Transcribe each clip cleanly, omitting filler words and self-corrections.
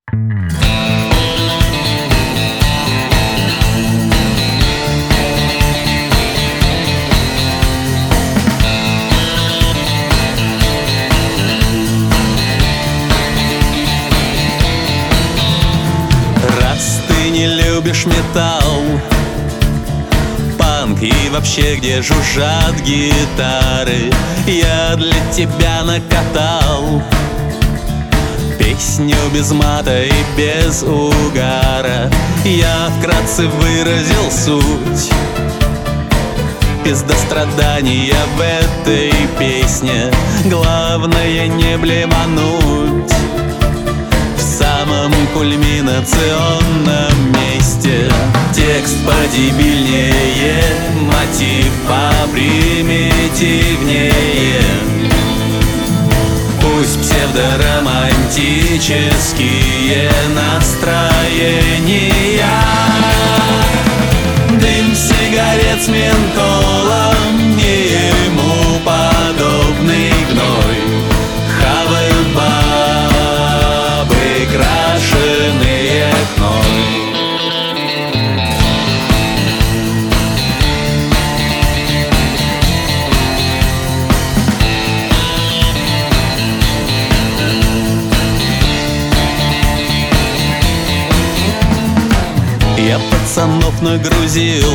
Раз ты не любишь металл, панк и вообще где жужжат гитары, я для тебя накатал песню без мата и без угара. Я вкратце выразил суть пиздострадания в этой песне. Главное не блемануть в самом кульминационном месте. Текст подебильнее, мотив попримитивнее. Пусть псевдоромантические настроения, дым сигарет с ментолом и ему подобный гной хавают бабы, крашеные хной. Я пацанов нагрузил,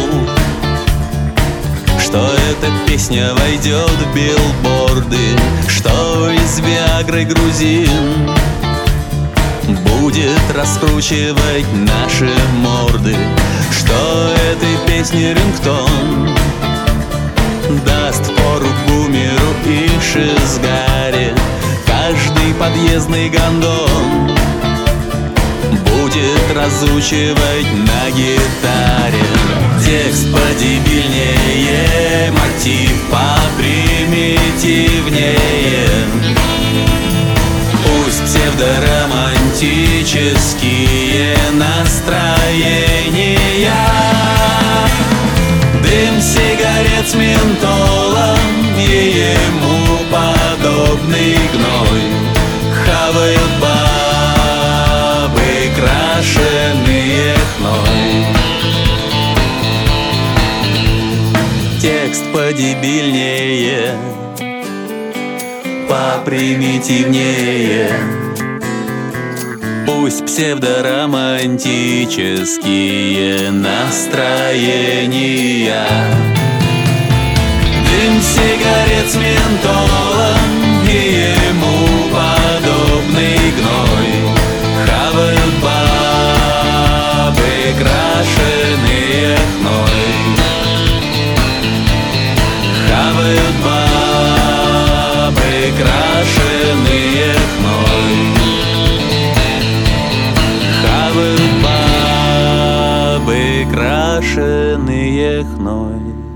что эта песня войдет в билборды, что из Виагры грузин будет раскручивать наши морды, что этой песне рингтон даст фору бумеру и шизгаре. Каждый подъездный гондон будет разучивать на гитаре. Текст подебильнее, мотив попримитивнее. Пусть псевдоромантические настроения, дым сигарет с ментолом и ему подобный гной хавают бабы, крашеные хной. Текст подебильнее, попримитивнее. Пусть псевдоромантические настроения, дым сигарет с ментолом и ему подобный гной хавают бабы, крашеные хной. Хавают бабы, крашеные хной. Хавают бабы, крашеные хной.